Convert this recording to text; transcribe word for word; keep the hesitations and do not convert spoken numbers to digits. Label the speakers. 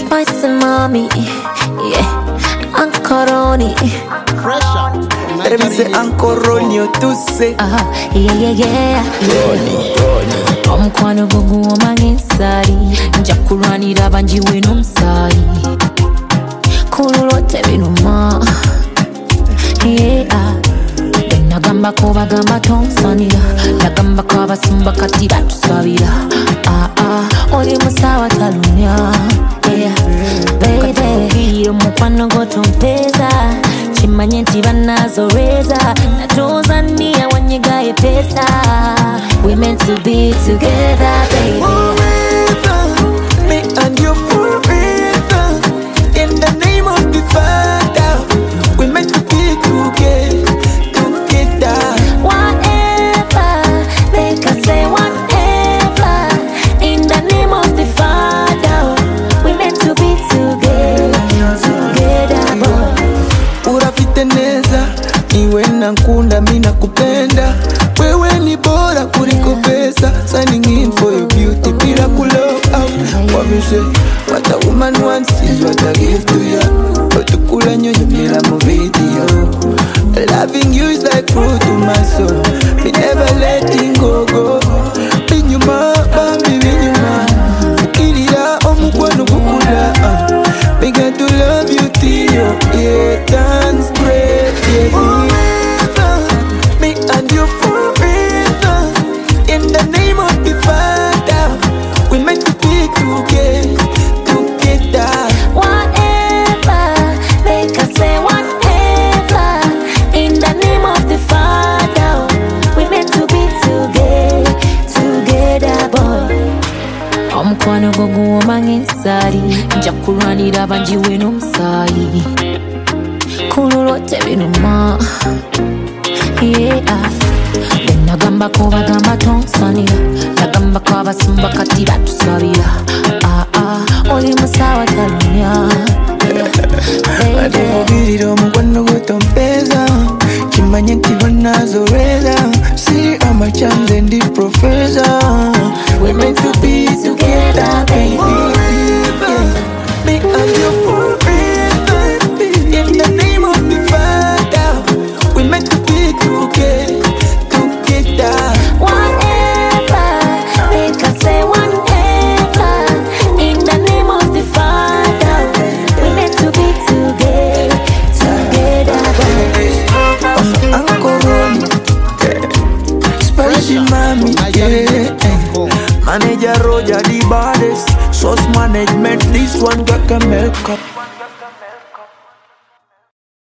Speaker 1: Spicy mommy, yeah, Ancoroni.
Speaker 2: Fresh out.
Speaker 3: Let me say Ancoroni, you to say.
Speaker 1: Uh, yeah, yeah, yeah, yeah. Omukwano gugu omangisari, njakuranira banjiwe n'omusari. Kululote binuma, yeah. Nagamba ko bagamba tonsanira, nagamba ko abasumba kati batusabira. Ah ah, oli musawa talunya, yeah. Baby, omukwano gotompeza, chimanye nti banazoreza, natozania wanyigaye pesa. We meant to be together, baby.
Speaker 3: Forever, me and you forever. In the name of the Father, we meant to be together.
Speaker 1: Whatever, they can say whatever. In the name of the Father, we meant to be together, together, boy.
Speaker 3: Urafiteneza, niwe nankunda mina kupenda. Wewe ni bora kuliko pesa. Signing in for your beauty, bila kulove out. What me say, what a woman wants is what I give to you. Otukula nyonyo mila mu video. Loving you is like fruit to my soul. Me never letting go go. Binyuma, bambi binyuma. Fikirira omukwano gukula. Me got to love you till your ear turns gray. Forever, me and you forever. In the name of the Father, we meant to be together, together.
Speaker 1: Whatever, they can say whatever. In the name of the Father, we meant to be together, together, boy. Omukwano gugu omangisari, njakuranira banjiwe n'omusari. Kululote binuma, yeah. Nagamba ko bagamba tonsanira, nagamba ko abasumba kati batusabira. Ah ah, oli musawa talunya, yeah.
Speaker 3: Baby, omukwano gotompeza, chimanye nti banazoreza. See all my charms and the professor. We meant to be together, baby. Yeah. Me and you forever. In the name of the Father, we meant to be together, together.
Speaker 1: Whatever, they can say whatever. In the name of the Father, we meant to be together, together.
Speaker 3: Ancoroni, spicy mommy, yeah. Manager Roger the baddest. Source management, this one got a milk up.